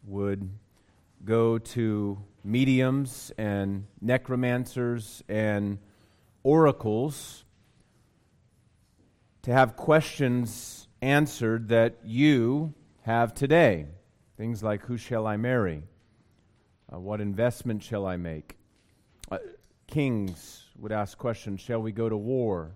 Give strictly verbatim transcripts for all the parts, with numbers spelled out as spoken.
would go to mediums and necromancers and oracles to have questions answered that you have today. Things like, who shall I marry? Uh, what investment shall I make? Uh, kings would ask questions, shall we go to war?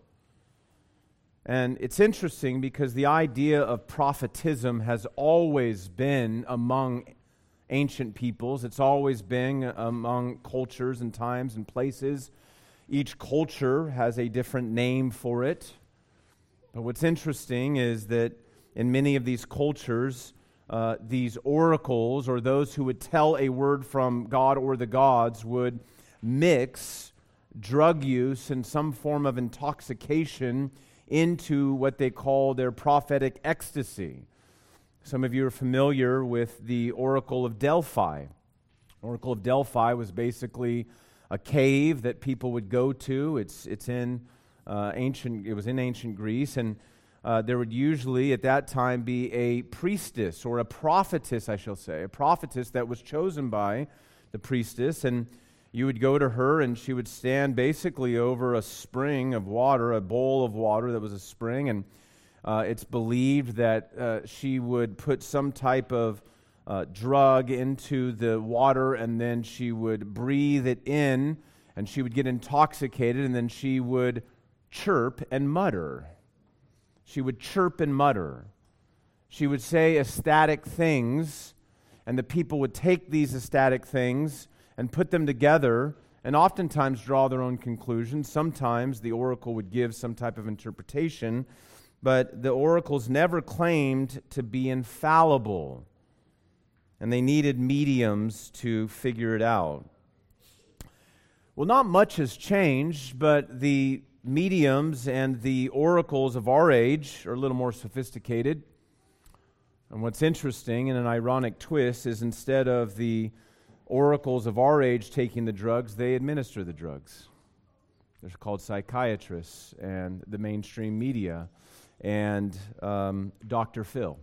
And it's interesting because the idea of prophetism has always been among ancient peoples. It's always been among cultures and times and places. Each culture has a different name for it. But what's interesting is that in many of these cultures, uh, these oracles or those who would tell a word from God or the gods would mix drug use and some form of intoxication into what they call their prophetic ecstasy. Some of you are familiar with the Oracle of Delphi. Oracle of Delphi was basically a cave that people would go to. It's it's in uh, ancient. It was in ancient Greece, and uh, there would usually at that time be a priestess or a prophetess, I shall say, a prophetess that was chosen by the priestess, and you would go to her, and she would stand basically over a spring of water, a bowl of water that was a spring, and uh, it's believed that uh, she would put some type of uh, drug into the water, and then she would breathe it in, and she would get intoxicated, and then she would chirp and mutter. She would chirp and mutter. She would say ecstatic things, and the people would take these ecstatic things and put them together, and oftentimes draw their own conclusions. Sometimes the oracle would give some type of interpretation, but the oracles never claimed to be infallible, and they needed mediums to figure it out. Well, not much has changed, but the mediums and the oracles of our age are a little more sophisticated. And what's interesting, in an ironic twist, is instead of the oracles of our age taking the drugs, they administer the drugs. They're called psychiatrists and the mainstream media and um, Doctor Phil.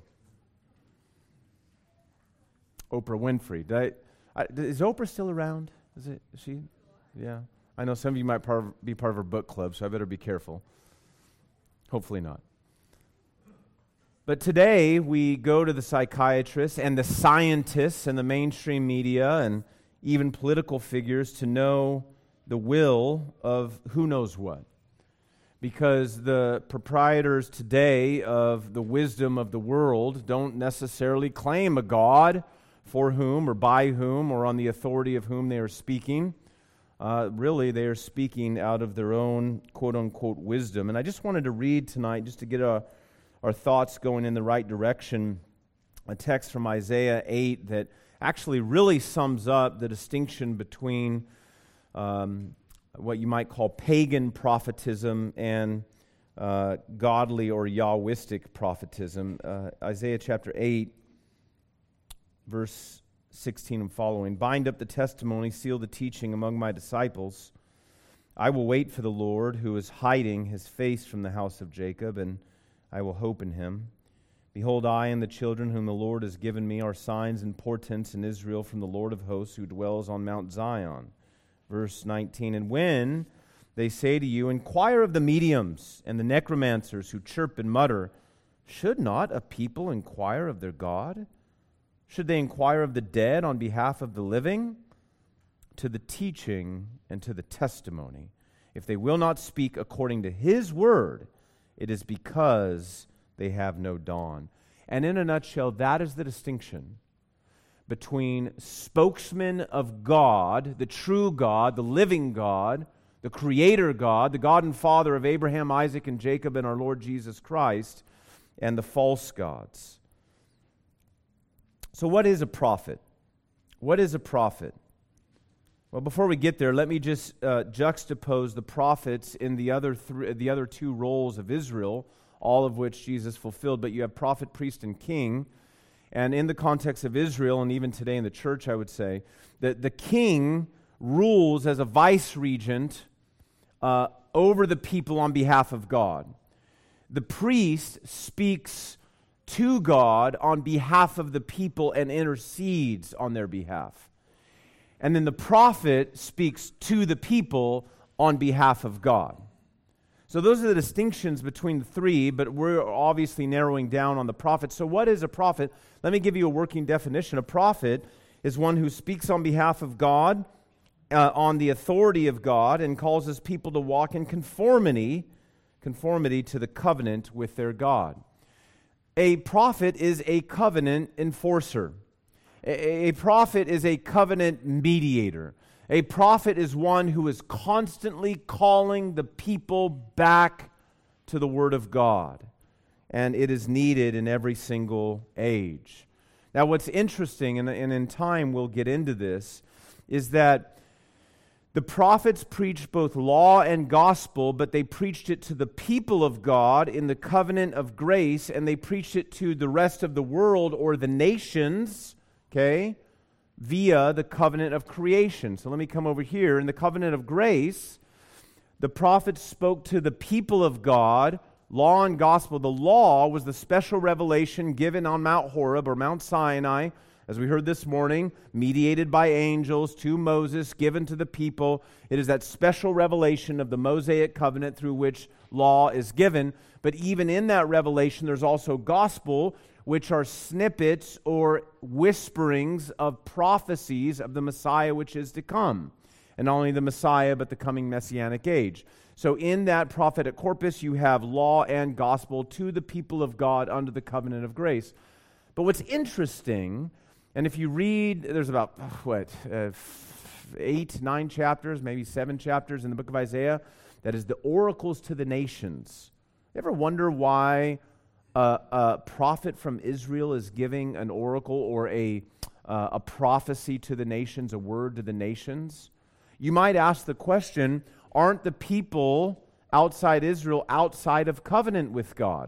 Oprah Winfrey. Did I, I, is Oprah still around? Is it? Is she? Yeah. I know some of you might par- be part of her book club, so I better be careful. Hopefully not. But today, we go to the psychiatrists and the scientists and the mainstream media and even political figures to know the will of who knows what. Because the proprietors today of the wisdom of the world don't necessarily claim a God for whom or by whom or on the authority of whom they are speaking. Uh, really, they are speaking out of their own quote-unquote wisdom. And I just wanted to read tonight, just to get a our thoughts going in the right direction, a text from Isaiah eight that actually really sums up the distinction between um, what you might call pagan prophetism and uh, godly or Yahwistic prophetism. Uh, Isaiah chapter eight, verse sixteen and following. Bind up the testimony, seal the teaching among my disciples. I will wait for the Lord, who is hiding his face from the house of Jacob, and I will hope in him. Behold, I and the children whom the Lord has given me are signs and portents in Israel from the Lord of hosts who dwells on Mount Zion. Verse nineteen, and when they say to you, inquire of the mediums and the necromancers who chirp and mutter, should not a people inquire of their God? Should they inquire of the dead on behalf of the living? To the teaching and to the testimony. If they will not speak according to his word, it is because they have no dawn. And in a nutshell, that is the distinction between spokesmen of God, the true God, the living God, the Creator God, the God and Father of Abraham, Isaac, and Jacob, and our Lord Jesus Christ, and the false gods. So what is a prophet? What is a prophet? Well, before we get there, let me just uh, juxtapose the prophets in the other th- the other two roles of Israel, all of which Jesus fulfilled. But you have prophet, priest, and king. And in the context of Israel, and even today in the church, I would say, that the king rules as a vice-regent uh, over the people on behalf of God. The priest speaks to God on behalf of the people and intercedes on their behalf. And then the prophet speaks to the people on behalf of God. So those are the distinctions between the three, but we're obviously narrowing down on the prophet. So what is a prophet? Let me give you a working definition. A prophet is one who speaks on behalf of God, uh, on the authority of God, and causes people to walk in conformity, conformity to the covenant with their God. A prophet is a covenant enforcer. A, a prophet is a covenant mediator. A prophet is one who is constantly calling the people back to the Word of God. And it is needed in every single age. Now, what's interesting, and, and in time we'll get into this, is that the prophets preached both law and gospel, but they preached it to the people of God in the covenant of grace, and they preached it to the rest of the world or the nations, okay, via the covenant of creation. So let me come over here. In the covenant of grace, the prophets spoke to the people of God, law and gospel. The law was the special revelation given on Mount Horeb or Mount Sinai, as we heard this morning, mediated by angels to Moses, given to the people. It is that special revelation of the Mosaic covenant through which law is given. But even in that revelation, there's also gospel, which are snippets or whisperings of prophecies of the Messiah which is to come. And not only the Messiah, but the coming Messianic age. So in that prophetic corpus, you have law and gospel to the people of God under the covenant of grace. But what's interesting, and if you read, there's about, what, uh, eight, nine chapters, maybe seven chapters in the book of Isaiah, that is the oracles to the nations. You ever wonder why Uh, a prophet from Israel is giving an oracle or a uh, a prophecy to the nations, a word to the nations? You might ask the question, aren't the people outside Israel outside of covenant with God?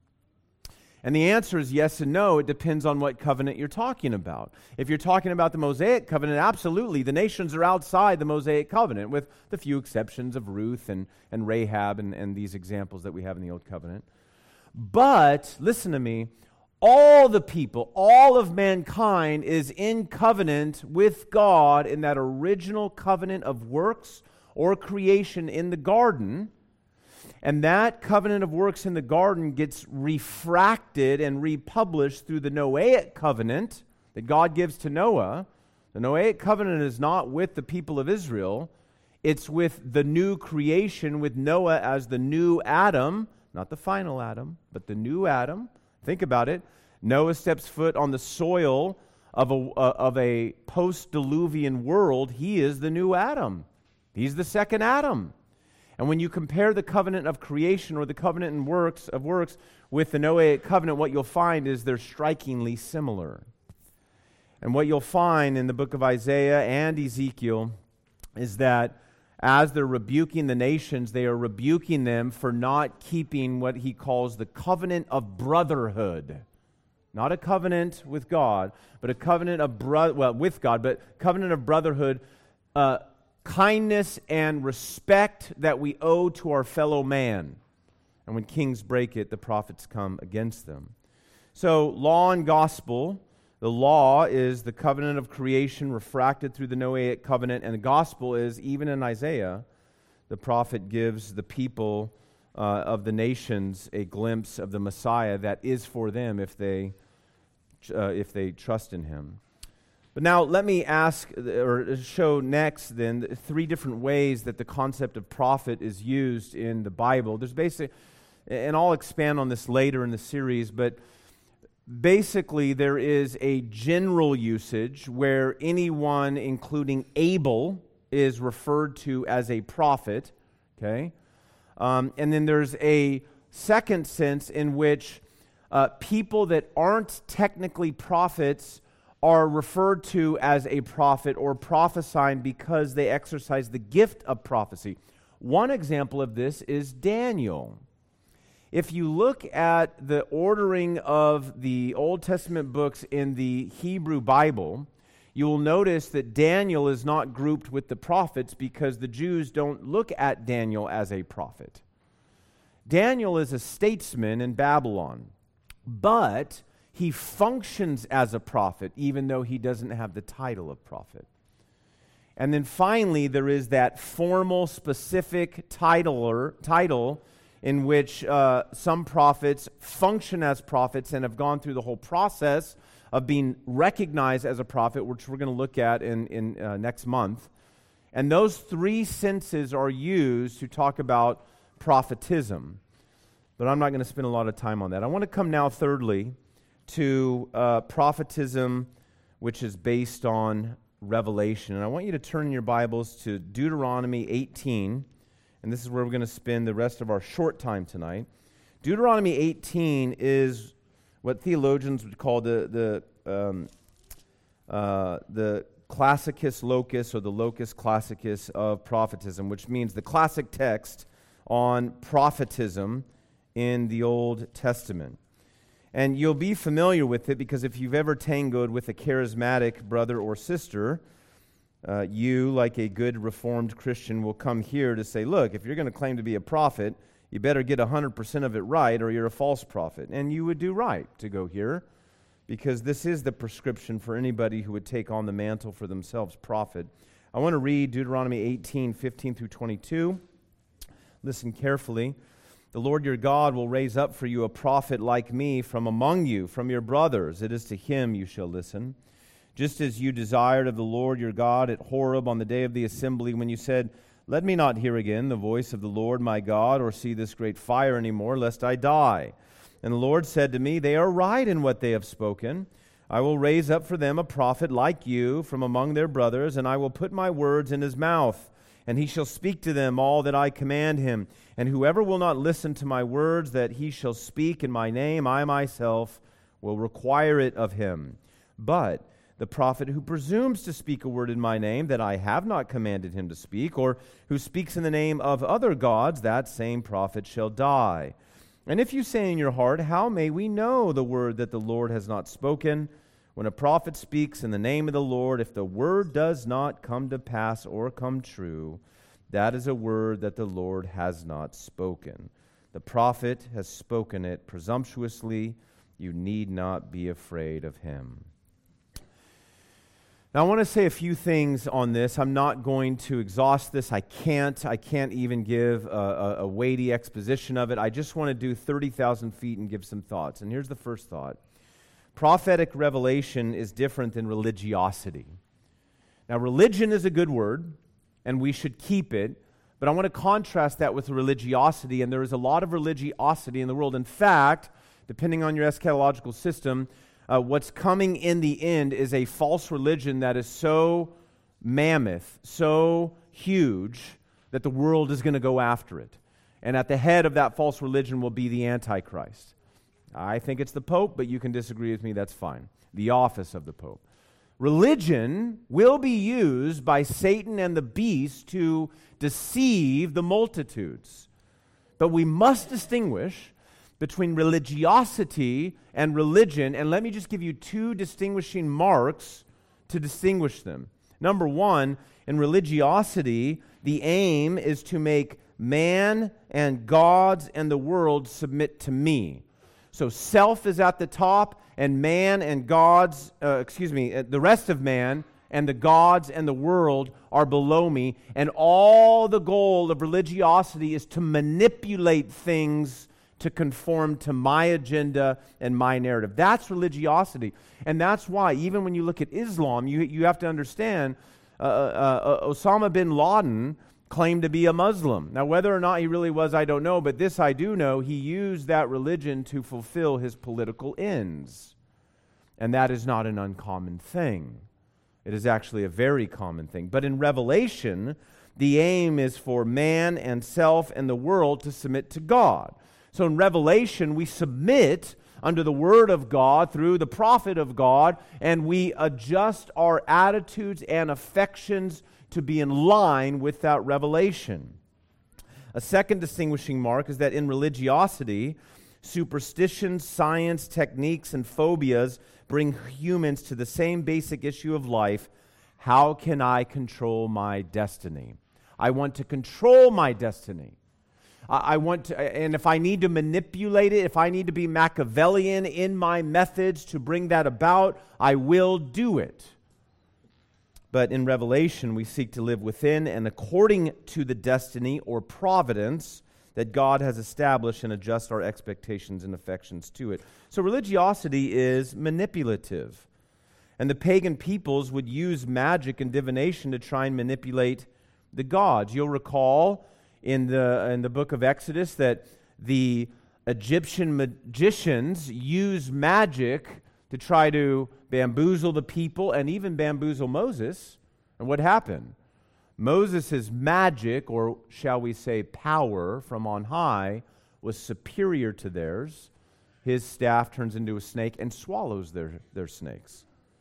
And the answer is yes and no. It depends on what covenant you're talking about. If you're talking about the Mosaic covenant, absolutely, the nations are outside the Mosaic covenant, with the few exceptions of Ruth and, and Rahab and, and these examples that we have in the Old Covenant. But, listen to me, all the people, all of mankind is in covenant with God in that original covenant of works or creation in the garden. And that covenant of works in the garden gets refracted and republished through the Noahic covenant that God gives to Noah. The Noahic covenant is not with the people of Israel. It's with the new creation, with Noah as the new Adam. Not the final Adam, but the new Adam. Think about it. Noah steps foot on the soil of a, uh, of a post-diluvian world. He is the new Adam. He's the second Adam. And when you compare the covenant of creation or the covenant in works of works with the Noahic covenant, what you'll find is they're strikingly similar. And what you'll find in the book of Isaiah and Ezekiel is that as they're rebuking the nations, they are rebuking them for not keeping what he calls the covenant of brotherhood. Not a covenant with God, but a covenant of bro- well, with God, but covenant of brotherhood, uh, kindness and respect that we owe to our fellow man. And when kings break it, the prophets come against them. So, law and gospel. The law is the covenant of creation refracted through the Noahic covenant, and the gospel is, even in Isaiah, the prophet gives the people uh, of the nations a glimpse of the Messiah that is for them if they uh, if they trust in him. But now let me ask, or show next then, three different ways that the concept of prophet is used in the Bible. There's basic, and I'll expand on this later in the series, but basically, there is a general usage where anyone, including Abel, is referred to as a prophet, okay? Um, and then there's a second sense in which uh, people that aren't technically prophets are referred to as a prophet or prophesying because they exercise the gift of prophecy. One example of this is Daniel. If you look at the ordering of the Old Testament books in the Hebrew Bible, you will notice that Daniel is not grouped with the prophets because the Jews don't look at Daniel as a prophet. Daniel is a statesman in Babylon. but he functions as a prophet, even though he doesn't have the title of prophet. And then finally, there is that formal, specific titler, title in which uh, some prophets function as prophets and have gone through the whole process of being recognized as a prophet, which we're going to look at in, in uh, next month. And those three senses are used to talk about prophetism. But I'm not going to spend a lot of time on that. I want to come now, thirdly, to uh, prophetism, which is based on revelation. And I want you to turn your Bibles to Deuteronomy eighteen, and this is where we're going to spend the rest of our short time tonight. Deuteronomy eighteen is what theologians would call the the um, uh, the classicus locus, or the locus classicus of prophetism, which means the classic text on prophetism in the Old Testament. And you'll be familiar with it because if you've ever tangoed with a charismatic brother or sister, uh, you, like a good Reformed Christian, will come here to say, look, if you're going to claim to be a prophet, you better get one hundred percent of it right or you're a false prophet. And you would do right to go here because this is the prescription for anybody who would take on the mantle for themselves, prophet. I want to read Deuteronomy eighteen, fifteen through twenty-two. Listen carefully. The Lord your God will raise up for you a prophet like me from among you, from your brothers. It is to him you shall listen. Just as you desired of the Lord your God at Horeb on the day of the assembly, when you said, let me not hear again the voice of the Lord my God, or see this great fire anymore, lest I die. And the Lord said to me, they are right in what they have spoken. I will raise up for them a prophet like you from among their brothers, and I will put my words in his mouth. And he shall speak to them all that I command him. And whoever will not listen to my words that he shall speak in my name, I myself will require it of him. But the prophet who presumes to speak a word in my name that I have not commanded him to speak, or who speaks in the name of other gods, that same prophet shall die. And if you say in your heart, how may we know the word that the Lord has not spoken? When a prophet speaks in the name of the Lord, if the word does not come to pass or come true, that is a word that the Lord has not spoken. The prophet has spoken it presumptuously. You need not be afraid of him. Now, I want to say a few things on this. I'm not going to exhaust this. I can't. I can't even give a, a, a weighty exposition of it. I just want to do thirty thousand feet and give some thoughts. And here's the first thought. Prophetic revelation is different than religiosity. Now, religion is a good word, and we should keep it, but I want to contrast that with religiosity, and there is a lot of religiosity in the world. In fact, depending on your eschatological system, uh, what's coming in the end is a false religion that is so mammoth, so huge, that the world is going to go after it. And at the head of that false religion will be the Antichrist. I think it's the Pope, but you can disagree with me, that's fine. The office of the Pope. Religion will be used by Satan and the beast to deceive the multitudes. But we must distinguish between religiosity and religion, and let me just give you two distinguishing marks to distinguish them. Number one, in religiosity, the aim is to make man and gods and the world submit to me. So self is at the top, and man and gods, uh, excuse me, uh, the rest of man and the gods and the world are below me. And all the goal of religiosity is to manipulate things to conform to my agenda and my narrative. That's religiosity. And that's why, even when you look at Islam, you, you have to understand uh, uh, uh, Osama bin Laden claimed to be a Muslim. Now, whether or not he really was, I don't know, but this I do know, he used that religion to fulfill his political ends. And that is not an uncommon thing. It is actually a very common thing. But in Revelation, the aim is for man and self and the world to submit to God. So in Revelation, we submit under the Word of God through the prophet of God, and we adjust our attitudes and affections to be in line with that revelation. A second distinguishing mark is that in religiosity, superstition, science, techniques, and phobias bring humans to the same basic issue of life. How can I control my destiny? I want to control my destiny. I, I want to, and if I need to manipulate it, if I need to be Machiavellian in my methods to bring that about, I will do it. But in Revelation, we seek to live within and according to the destiny or providence that God has established and adjust our expectations and affections to it. So religiosity is manipulative. And the pagan peoples would use magic and divination to try and manipulate the gods. You'll recall in the, in the book of Exodus that the Egyptian magicians used magic to try to bamboozle the people and even bamboozle Moses. And what happened? Moses' magic, or shall we say power from on high, was superior to theirs. His staff turns into a snake and swallows their, their snakes.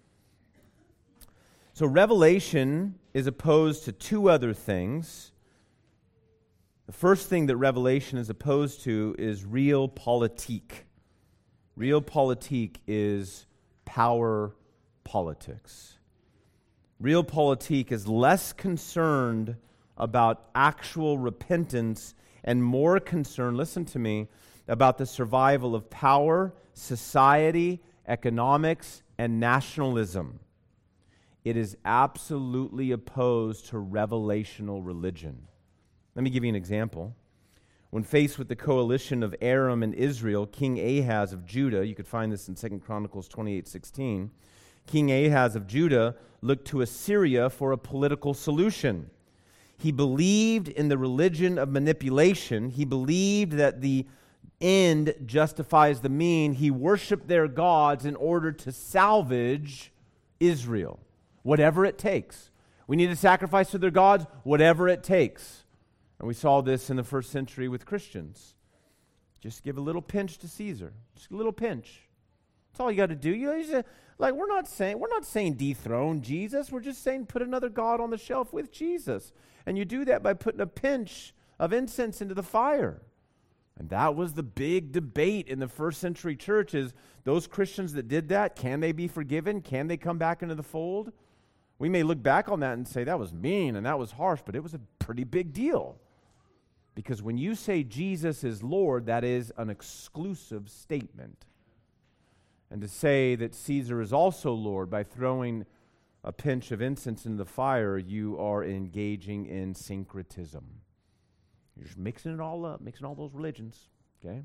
So Revelation is opposed to two other things. The first thing that Revelation is opposed to is realpolitik. Realpolitik is power politics. Realpolitik is less concerned about actual repentance and more concerned, listen to me, about the survival of power, society, economics, and nationalism. It is absolutely opposed to revelational religion. Let me give you an example. When faced with the coalition of Aram and Israel, King Ahaz of Judah, you could find this in Second Chronicles twenty-eight sixteen, King Ahaz of Judah looked to Assyria for a political solution. He believed in the religion of manipulation. He believed that the end justifies the mean. He worshiped their gods in order to salvage Israel, whatever it takes. We need to sacrifice to their gods, whatever it takes. And we saw this in the first century with Christians. Just give a little pinch to Caesar. Just a little pinch. That's all you got to do. You know, you just, like we're not saying we're not saying dethrone Jesus. We're just saying put another god on the shelf with Jesus. And you do that by putting a pinch of incense into the fire. And that was the big debate in the first century church, is those Christians that did that, can they be forgiven? Can they come back into the fold? We may look back on that and say that was mean and that was harsh, but it was a pretty big deal. Because when you say Jesus is Lord, that is an exclusive statement. And to say that Caesar is also Lord by throwing a pinch of incense into the fire, you are engaging in syncretism. You're just mixing it all up, mixing all those religions, okay?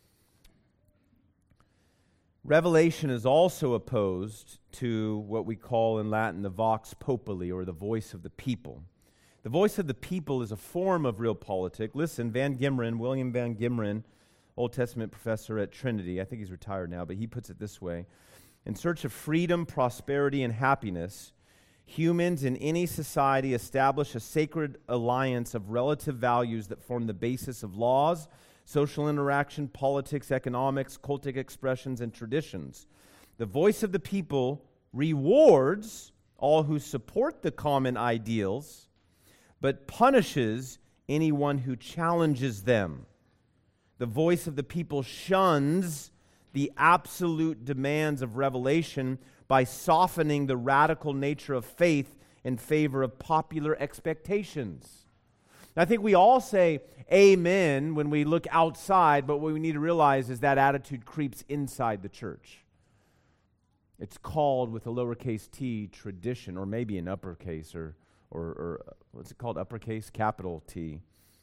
Revelation is also opposed to what we call in Latin the vox populi, or the voice of the people. The voice of the people is a form of realpolitik. Listen, Van Gimeren, William Van Gimeren, Old Testament professor at Trinity, I think he's retired now, but he puts it this way. In search of freedom, prosperity, and happiness, humans in any society establish a sacred alliance of relative values that form the basis of laws, social interaction, politics, economics, cultic expressions, and traditions. The voice of the people rewards all who support the common ideals, but punishes anyone who challenges them. The voice of the people shuns the absolute demands of revelation by softening the radical nature of faith in favor of popular expectations. I think we all say amen when we look outside, but what we need to realize is that attitude creeps inside the church. It's called, with a lowercase t, tradition, or maybe an uppercase, or, or, or what's it called, uppercase, capital T.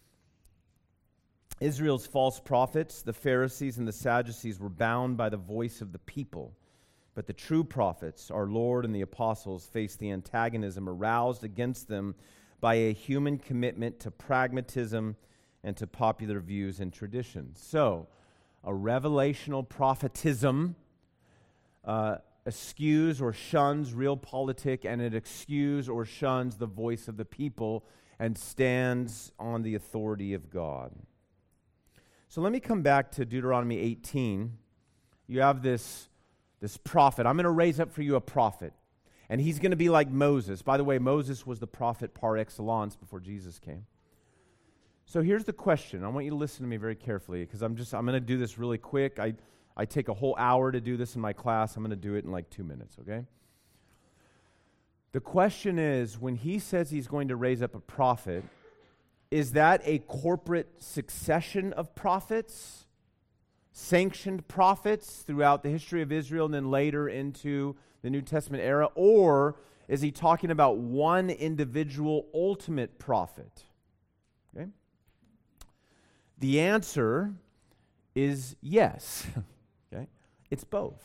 Israel's false prophets, the Pharisees and the Sadducees, were bound by the voice of the people. But the true prophets, our Lord and the apostles, faced the antagonism aroused against them by a human commitment to pragmatism and to popular views and traditions. So, a revelational prophetism uh, eschews or shuns realpolitik, and it eschews or shuns the voice of the people and stands on the authority of God. So let me come back to Deuteronomy eighteen. You have this, this prophet. I'm going to raise up for you a prophet. And he's going to be like Moses. By the way, Moses was the prophet par excellence before Jesus came. So here's the question. I want you to listen to me very carefully, because I'm just I'm going to do this really quick. I, I take a whole hour to do this in my class. I'm going to do it in like two minutes, okay? The question is, when he says he's going to raise up a prophet, is that a corporate succession of prophets, sanctioned prophets throughout the history of Israel and then later into the New Testament era? Or is he talking about one individual ultimate prophet? Okay. The answer is yes. Okay. It's both.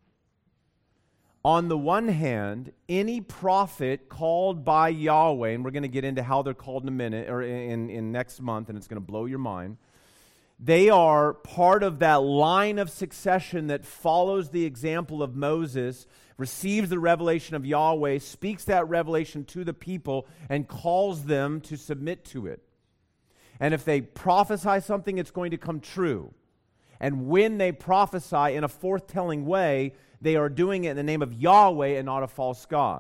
On the one hand, any prophet called by Yahweh, and we're going to get into how they're called in a minute, or in, in next month, and it's going to blow your mind. They are part of that line of succession that follows the example of Moses, receives the revelation of Yahweh, speaks that revelation to the people, and calls them to submit to it. And if they prophesy something, it's going to come true. And when they prophesy in a forthtelling way, they are doing it in the name of Yahweh and not a false god.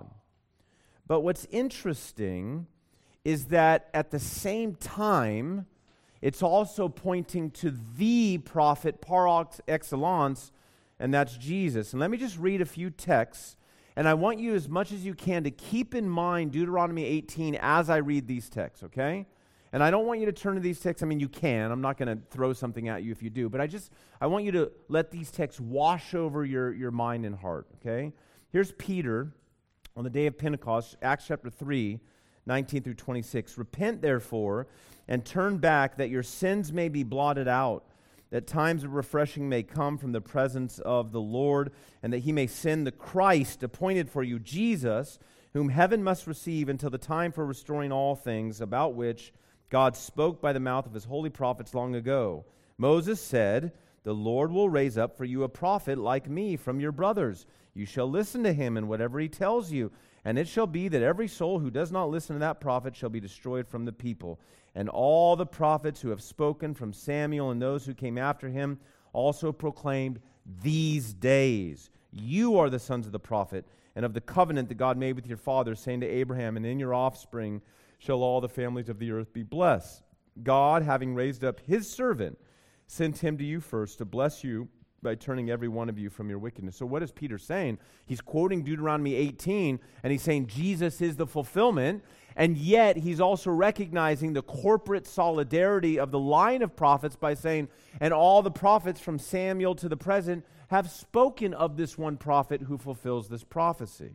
But what's interesting is that at the same time, it's also pointing to the prophet par excellence, and that's Jesus. And let me just read a few texts, and I want you as much as you can to keep in mind Deuteronomy eighteen as I read these texts, okay? And I don't want you to turn to these texts. I mean, you can. I'm not going to throw something at you if you do. But I just, I want you to let these texts wash over your, your mind and heart, okay? Here's Peter on the day of Pentecost, Acts chapter three, nineteen through twenty-six. Repent, therefore, and turn back, that your sins may be blotted out, that times of refreshing may come from the presence of the Lord, and that he may send the Christ appointed for you, Jesus, whom heaven must receive until the time for restoring all things, about which God spoke by the mouth of his holy prophets long ago. Moses said, the Lord will raise up for you a prophet like me from your brothers. You shall listen to him in whatever he tells you. And it shall be that every soul who does not listen to that prophet shall be destroyed from the people. And all the prophets who have spoken from Samuel and those who came after him also proclaimed these days. You are the sons of the prophet and of the covenant that God made with your fathers, saying to Abraham, and in your offspring shall all the families of the earth be blessed. God, having raised up his servant, sent him to you first to bless you by turning every one of you from your wickedness. So what is Peter saying? He's quoting Deuteronomy eighteen, and he's saying Jesus is the fulfillment, and yet he's also recognizing the corporate solidarity of the line of prophets by saying, and all the prophets from Samuel to the present have spoken of this one prophet who fulfills this prophecy.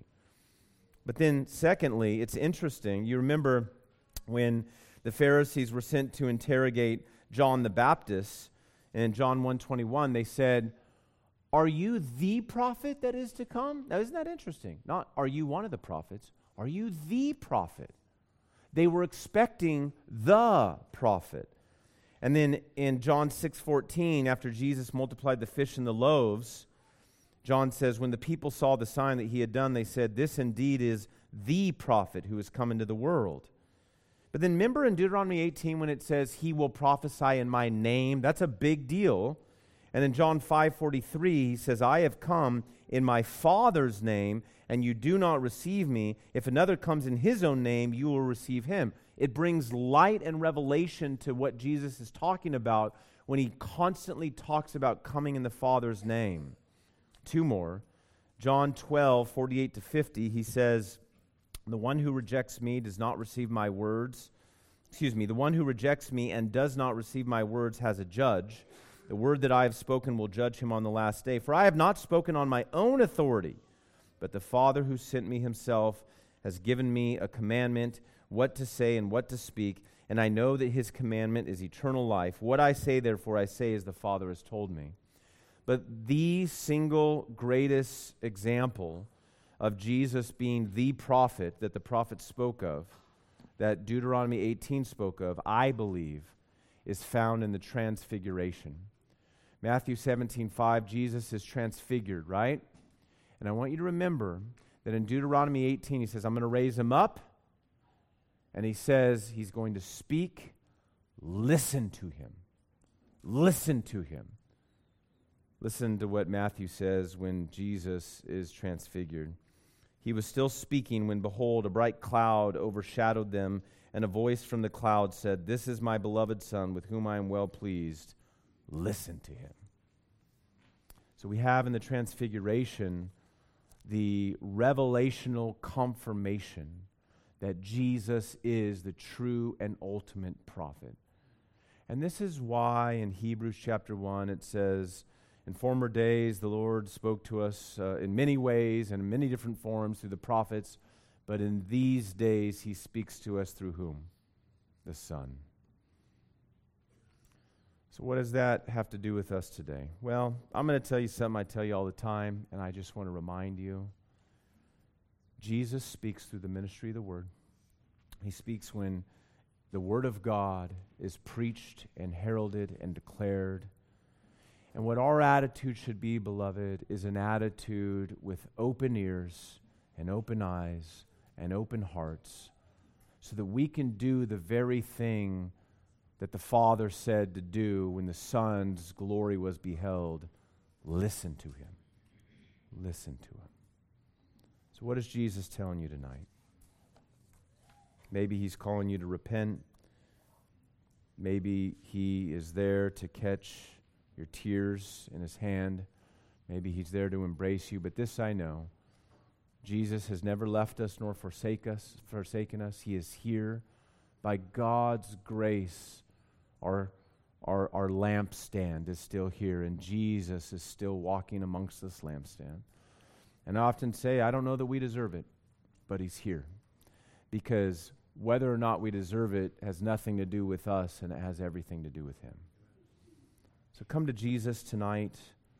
But then, secondly, it's interesting. You remember when the Pharisees were sent to interrogate John the Baptist, in John one twenty-one, they said, are you the prophet that is to come? Now, isn't that interesting? Not, are you one of the prophets? Are you the prophet? They were expecting the prophet. And then in John six fourteen, after Jesus multiplied the fish and the loaves, John says, when the people saw the sign that he had done, they said, this indeed is the prophet who has come into the world. But then remember in Deuteronomy eighteen when it says, he will prophesy in my name? That's a big deal. And in John five forty-three, he says, I have come in my Father's name, and you do not receive me. If another comes in his own name, you will receive him. It brings light and revelation to what Jesus is talking about when he constantly talks about coming in the Father's name. Two more. John twelve forty-eight to fifty, he says, the one who rejects me does not receive my words. Excuse me, the one who rejects me and does not receive my words has a judge. The word that I have spoken will judge him on the last day. For I have not spoken on my own authority, but the Father who sent me himself has given me a commandment, what to say and what to speak, and I know that his commandment is eternal life. What I say, therefore, I say as the Father has told me. But the single greatest example of Jesus being the prophet that the prophets spoke of, that Deuteronomy eighteen spoke of, I believe, is found in the transfiguration. Matthew seventeen five, Jesus is transfigured, right? And I want you to remember that in Deuteronomy eighteen, he says, I'm going to raise him up, and he says he's going to speak. Listen to him. Listen to him. Listen to what Matthew says when Jesus is transfigured. He was still speaking when, behold, a bright cloud overshadowed them, and a voice from the cloud said, this is my beloved Son, with whom I am well pleased. Listen to him. So we have in the transfiguration the revelational confirmation that Jesus is the true and ultimate prophet. And this is why in Hebrews chapter one it says, in former days the Lord spoke to us uh, in many ways and in many different forms through the prophets, but in these days he speaks to us through whom? The Son. So what does that have to do with us today? Well, I'm going to tell you something I tell you all the time, and I just want to remind you. Jesus speaks through the ministry of the Word. He speaks when the Word of God is preached and heralded and declared. And what our attitude should be, beloved, is an attitude with open ears and open eyes and open hearts, so that we can do the very thing that the Father said to do when the Son's glory was beheld. Listen to Him. Listen to Him. So what is Jesus telling you tonight? Maybe He's calling you to repent. Maybe He is there to catch your tears in His hand. Maybe He's there to embrace you. But this I know, Jesus has never left us nor forsake us, forsaken us. He is here. By God's grace, our, our, our lampstand is still here, and Jesus is still walking amongst this lampstand. And I often say, I don't know that we deserve it, but He's here. Because whether or not we deserve it has nothing to do with us, and it has everything to do with Him. So come to Jesus tonight.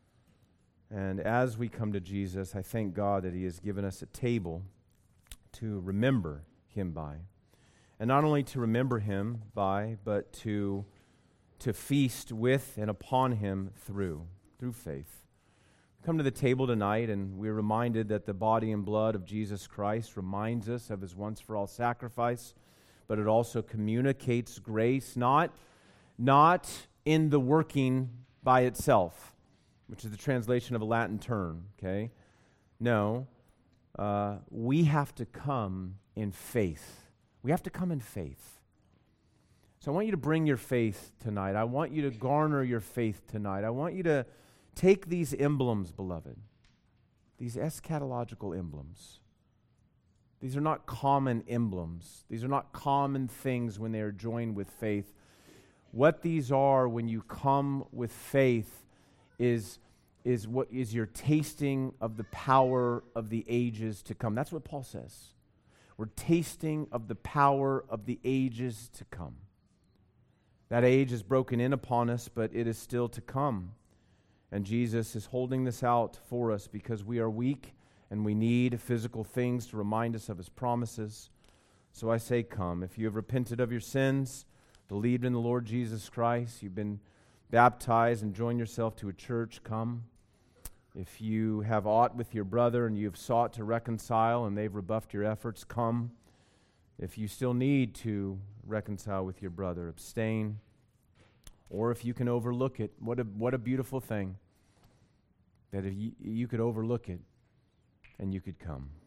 And as we come to Jesus, I thank God that He has given us a table to remember Him by. And not only to remember Him by, but to, to feast with and upon Him through, through faith. We come to the table tonight, and we're reminded that the body and blood of Jesus Christ reminds us of His once-for-all sacrifice, but it also communicates grace, not, not in the working by itself, which is the translation of a Latin term, okay? No, uh, we have to come in faith. We have to come in faith. So I want you to bring your faith tonight. I want you to garner your faith tonight. I want you to take these emblems, beloved, these eschatological emblems. These are not common emblems. These are not common things when they are joined with faith. What these are when you come with faith is, is what is your tasting of the power of the ages to come. That's what Paul says. We're tasting of the power of the ages to come. That age is broken in upon us, but it is still to come. And Jesus is holding this out for us because we are weak and we need physical things to remind us of His promises. So I say, come. If you have repented of your sins, believed in the Lord Jesus Christ, you've been baptized and joined yourself to a church, come. If you have aught with your brother and you have sought to reconcile and they've rebuffed your efforts, come. If you still need to reconcile with your brother, abstain. Or if you can overlook it, what a, what a beautiful thing that if you, you could overlook it and you could come.